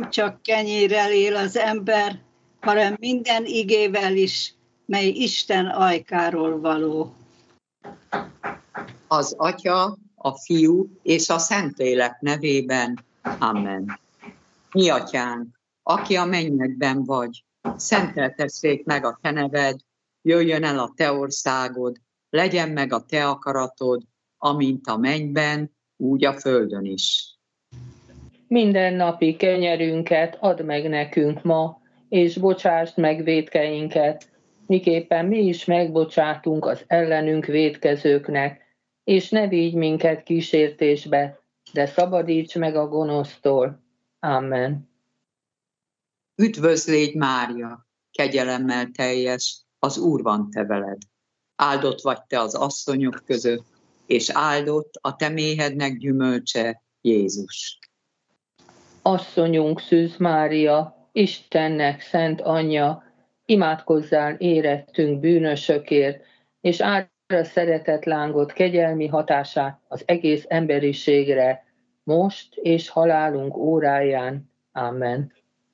csak kenyérrel él az ember, hanem minden igével is, mely Isten ajkáról való. Az Atya, a Fiú és a Szentlélek nevében. Amen. Mi Atyánk, aki a mennyekben vagy, szenteltessék meg a te neved, jöjjön el a te országod, legyen meg a te akaratod, amint a mennyben, úgy a földön is. Mindennapi kenyerünket add meg nekünk ma, és bocsásd meg vétkeinket, miképpen mi is megbocsátunk az ellenünk vétkezőknek, és ne vigy minket kísértésbe, de szabadíts meg a gonosztól. Amen. Üdvözlégy Mária, kegyelemmel teljes, az Úr van te veled. Áldott vagy te az asszonyok között, és áldott a te méhednek gyümölcse, Jézus. Asszonyunk Szűz Mária, Istennek szent anyja, imádkozzál érettünk bűnösökért, és áld a szeretet lángot kegyelmi hatását az egész emberiségre, most és halálunk óráján. Amen.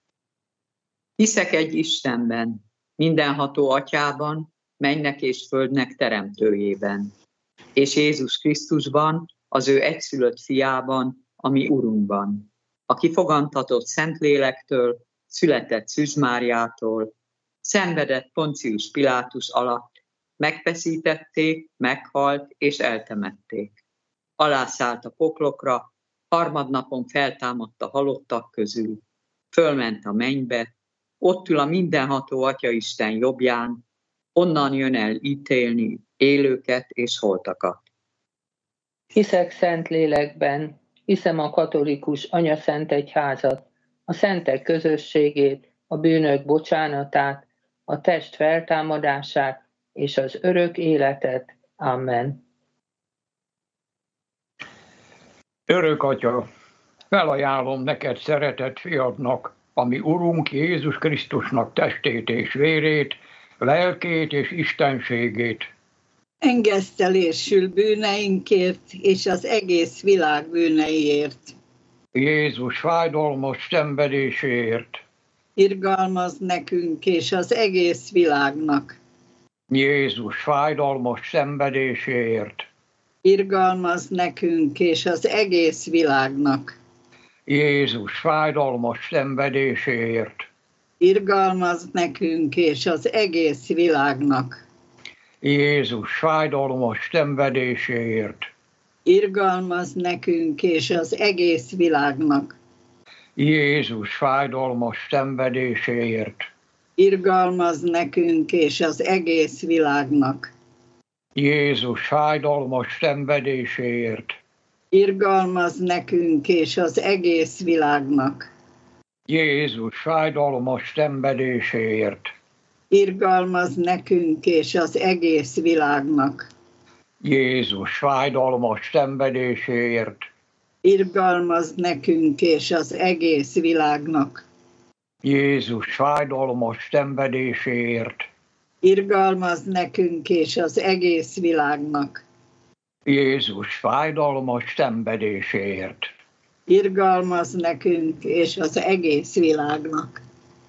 Hiszek egy Istenben, mindenható Atyában, mennek és földnek teremtőjében, és Jézus Krisztusban, az ő egyszülött fiában, a mi Urunkban, aki fogantatott Szentlélektől, született Szűz Máriától, szenvedett Poncius Pilátus alatt, megfeszítették, meghalt és eltemették. Alászállt a poklokra, harmadnapon feltámadt a halottak közül, fölment a mennybe, ott ül a mindenható Atyaisten jobbján, onnan jön el ítélni élőket és holtakat. Hiszek Szentlélekben, hiszem a katolikus anyaszent egyházat, a szentek közösségét, a bűnök bocsánatát, a test feltámadását és az örök életet. Amen. Örök Atya, felajánlom neked szeretett fiadnak, ami Urunk Jézus Krisztusnak testét és vérét, lelkét és istenségét. Engesztelésül bűneinkért és az egész világ bűneiért. Jézus fájdalmas szenvedéséért. Irgalmazd nekünk és az egész világnak. Jézus fájdalmas szenvedéséért. Irgalmazd nekünk és az egész világnak. Jézus fájdalmas szenvedéséért. Irgalmazd nekünk és az egész világnak. Jézus fájdalmas szenvedéséért. Irgalmazd nekünk és az egész világnak. Jézus fájdalmas szenvedéséért. Irgalmazd nekünk és az egész világnak. Jézus fájdalmas szenvedéséért. Irgalmazd nekünk és az egész világnak. Jézus fájdalmas szenvedéséért. Irgalmazd nekünk és az egész világnak. Jézus fájdalmas szenvedéséért. Irgalmazd nekünk és az egész világnak. Jézus fájdalmas szenvedéséért. Irgalmazd nekünk és az egész világnak. Jézus fájdalmas szenvedéséért. Irgalmazd nekünk és az egész világnak.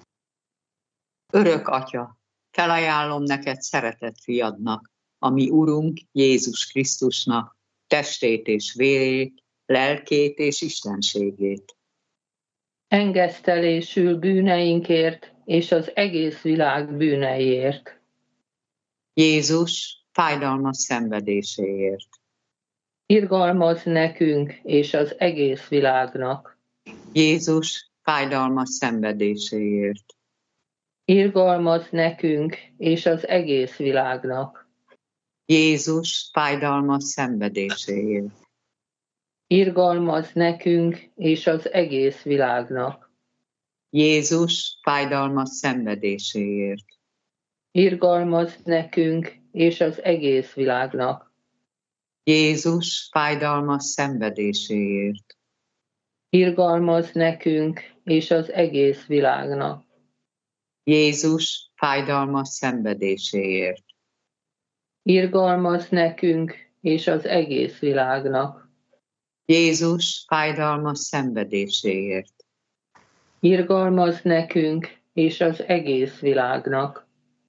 Örök Atya, felajánlom neked szeretett fiadnak, ami Urunk Jézus Krisztusnak testét és vérét, lelkét és istenségét. Engesztelésül bűneinkért és az egész világ bűneiért. Jézus fájdalmas szenvedéséért. Irgalmazd nekünk és az egész világnak. Jézus fájdalmas szenvedéséért. Irgalmazd nekünk és az egész világnak. Jézus fájdalmas szenvedéséért. Irgalmazd nekünk és az egész világnak. Jézus fájdalmas szenvedéséért. Irgalmazd nekünk és az egész világnak. Jézus fájdalmas szenvedéséért. Irgalmazd nekünk és az egész világnak. Jézus fájdalmas szenvedéséért. Irgalmazd nekünk és az egész világnak. Jézus fájdalmas szenvedéséért. Irgalmaz nekünk és az egész világnak.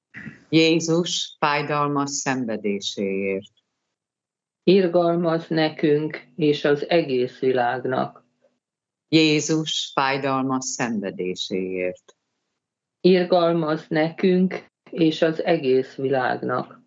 Jézus fájdalmas szenvedéséért. Irgalmaz nekünk és az egész világnak. Jézus fájdalmas szenvedéséért. Irgalmaz nekünk és az egész világnak.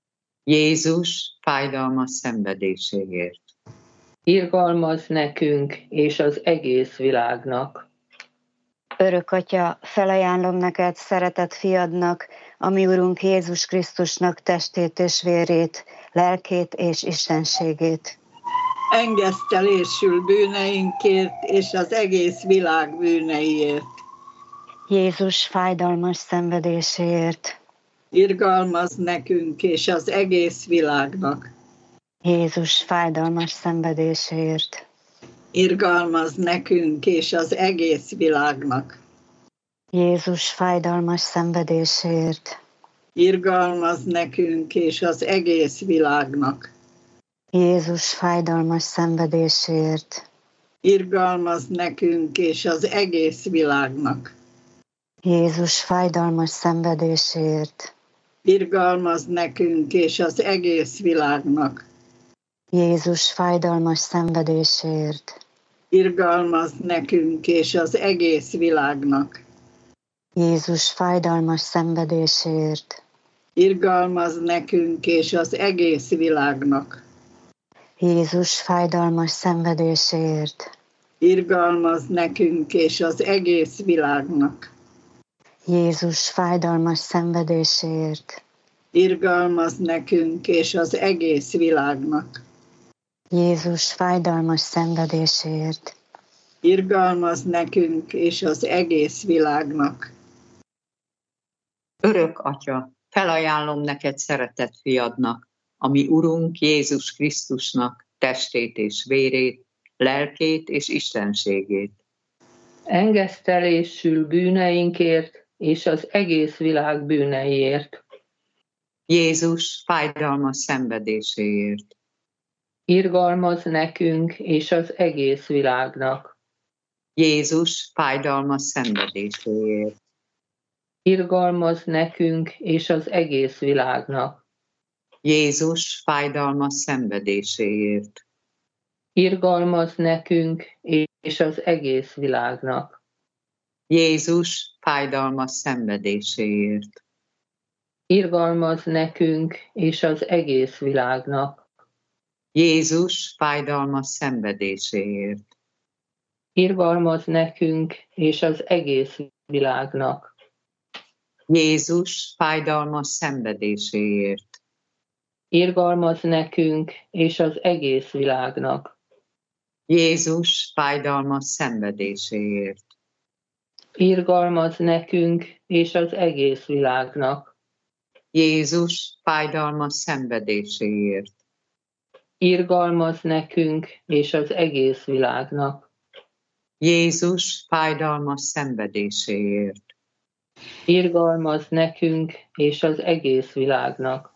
Jézus fájdalmas szenvedéséért. Irgalmaz nekünk és az egész világnak. Örök Atya, felajánlom neked szeretett fiadnak, a mi Urunk Jézus Krisztusnak testét és vérét, lelkét és istenségét. Engesztelésül bűneinkért és az egész világ bűneiért. Jézus fájdalmas szenvedéséért. Irgalmaz nekünk és az egész világnak. Jézus fájdalmas szenvedéséért. Irgalmaz nekünk és az egész világnak. Jézus fájdalmas szenvedéséért. Irgalmaz nekünk és az egész világnak. Jézus fájdalmas szenvedéséért. Irgalmaz nekünk és az egész világnak. Jézus fájdalmas szenvedéséért. Irgalmaz nekünk és az egész világnak. Jézus fájdalmas szenvedéséért. Irgalmaz nekünk és az egész világnak. Jézus fájdalmas szenvedéséért. Irgalmaz nekünk és az egész világnak. Jézus fájdalmas szenvedéséért. Irgalmaz nekünk és az egész világnak. Jézus fájdalmas szenvedéséért. Irgalmaz nekünk és az egész világnak. Jézus fájdalmas szenvedéséért. Irgalmaz nekünk és az egész világnak. Örök Atya, felajánlom neked szeretett fiadnak, a mi Urunk Jézus Krisztusnak testét és vérét, lelkét és istenségét. Engesztelésül bűneinkért és az egész világ bűneiért. Jézus fájdalmas szenvedéséért. Irgalmaz nekünk és az egész világnak. Jézus fájdalmas szenvedéséért. Irgalmaz nekünk és az egész világnak. Jézus fájdalmas szenvedéséért. Irgalmaz nekünk és az egész világnak. Jézus fájdalmas szenvedéséért. Irgalmaz nekünk és az egész világnak. Jézus fájdalmas szenvedéséért. Irgalmaz nekünk és az egész világnak. Jézus fájdalmas szenvedéséért. Irgalmaz nekünk és az egész világnak. Jézus fájdalmas szenvedéséért. Irgalmaz nekünk és az egész világnak. Jézus fájdalmas szenvedéséért. Irgalmaz nekünk és az egész világnak. Jézus fájdalmas szenvedéséért. Irgalmaz nekünk és az egész világnak.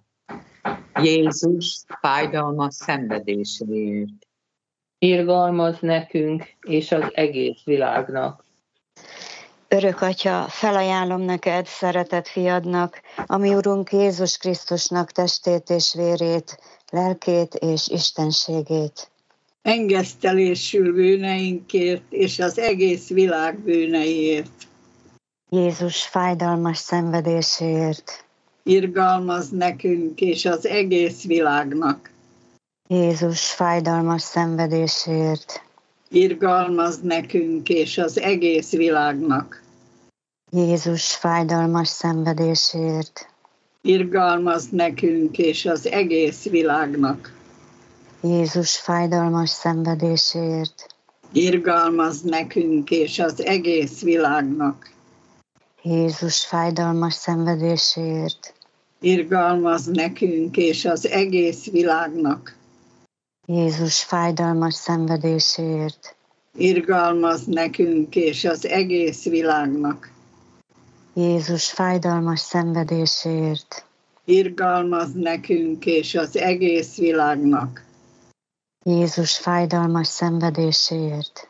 Jézus fájdalmas szenvedéséért. Irgalmaz nekünk és az egész világnak. Örök Atya, felajánlom neked szeretett fiadnak, a mi Urunk Jézus Krisztusnak testét és vérét, lelkét és istenségét. Engesztelésül bűneinkért és az egész világ bűneiért. Jézus fájdalmas szenvedéséért. Irgalmaz nekünk és az egész világnak. Jézus fájdalmas szenvedéséért. Irgalmaz nekünk és az egész világnak. Jézus fájdalmas szenvedéséért. Irgalmaz nekünk és az egész világnak. Jézus fájdalmas szenvedéséért. Irgalmaz nekünk és az egész világnak. Jézus fájdalmas szenvedéséért. Irgalmaz nekünk és az egész világnak. Jézus fájdalmas szenvedéséért. Irgalmaz nekünk és az egész világnak. Jézus fájdalmas szenvedéséért. Irgalmaz nekünk és az egész világnak. Jézus fájdalmas szenvedéséért.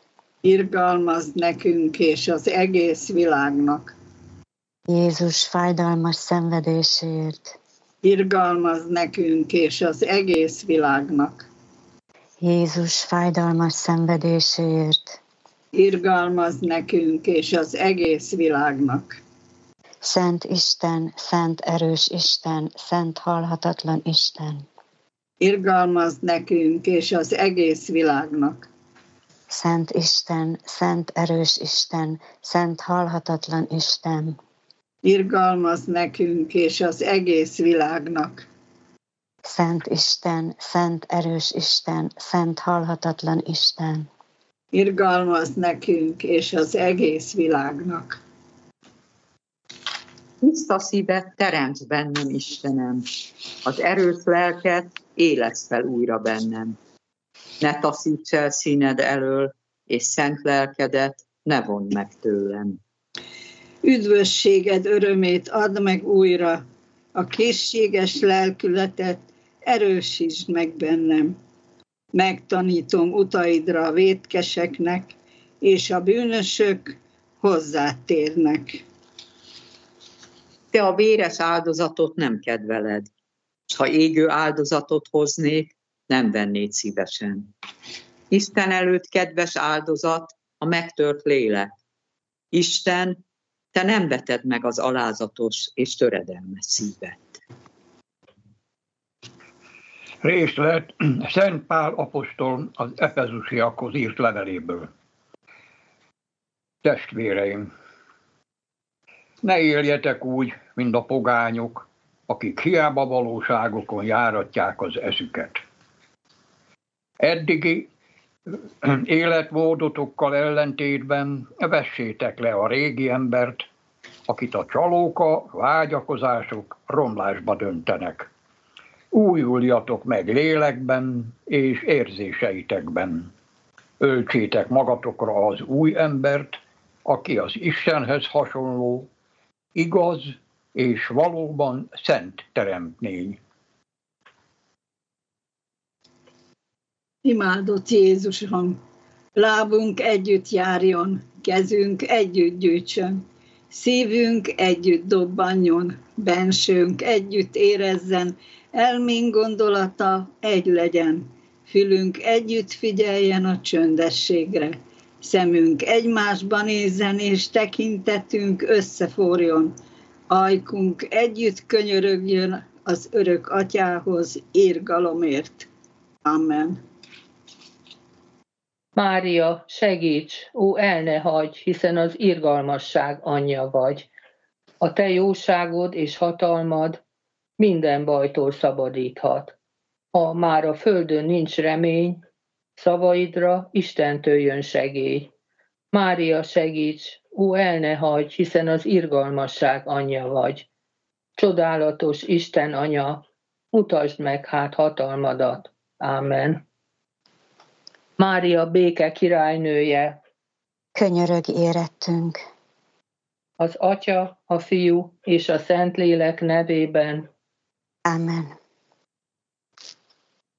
Irgalmazz nekünk és az egész világnak. Jézus fájdalmas szenvedéséért. Irgalmazz nekünk és az egész világnak. Jézus fájdalmas szenvedéséért. Irgalmazz nekünk és az egész világnak. Szent Isten, szent erős Isten, szent halhatatlan Isten. Irgalmazz nekünk és az egész világnak. Szent Isten, szent erős Isten, szent halhatatlan Isten. Irgalmazz nekünk és az egész világnak. Szent Isten, szent erős Isten, szent halhatatlan Isten. Irgalmazz nekünk és az egész világnak. Tiszta szívet teremts bennem, Istenem, az erős lelket élesz fel újra bennem. Ne taszíts el színed elől, és szent lelkedet ne vondd meg tőlem. Üdvösséged örömét add meg újra, a készséges lelkületet erősítsd meg bennem. Megtanítom utaidra a vétkeseknek, és a bűnösök hozzád térnek. Te a véres áldozatot nem kedveled, s ha égő áldozatot hoznék, nem vennéd szívesen. Isten előtt kedves áldozat a megtört lélek. Isten, te nem veted meg az alázatos és töredelmes szívet. Részlet Szent Pál apostol az Efezusiakhoz írt leveléből. Testvéreim, ne éljetek úgy, mint a pogányok, akik hiába valóságokon járatják az eszüket. Eddigi életmódotokkal ellentétben vessétek le a régi embert, akit a csalóka, vágyakozások romlásba döntenek. Újuljatok meg lélekben és érzéseitekben. Öltsétek magatokra az új embert, aki az Istenhez hasonló, igaz és valóban szent teremtmény. Imádott Jézusom, lábunk együtt járjon, kezünk együtt gyűjtsön, szívünk együtt dobbanjon, bensőnk együtt érezzen, elménk gondolata egy legyen, fülünk együtt figyeljen a csöndességre, szemünk egymásba nézzen, és tekintetünk összeforjon, ajkunk együtt könyörögjön az örök atyához irgalomért. Amen. Mária, segíts, ó, el ne hagyj, hiszen az irgalmasság anyja vagy. A te jóságod és hatalmad minden bajtól szabadíthat. Ha már a földön nincs remény, szavaidra Istentől jön segély. Mária, segíts, ó, el ne hagyj, hiszen az irgalmasság anyja vagy. Csodálatos Isten anya, mutasd meg hát hatalmadat. Ámen. Mária, béke királynője, Könyörögj érettünk. az Atya, a Fiú és a Szentlélek nevében. Amen.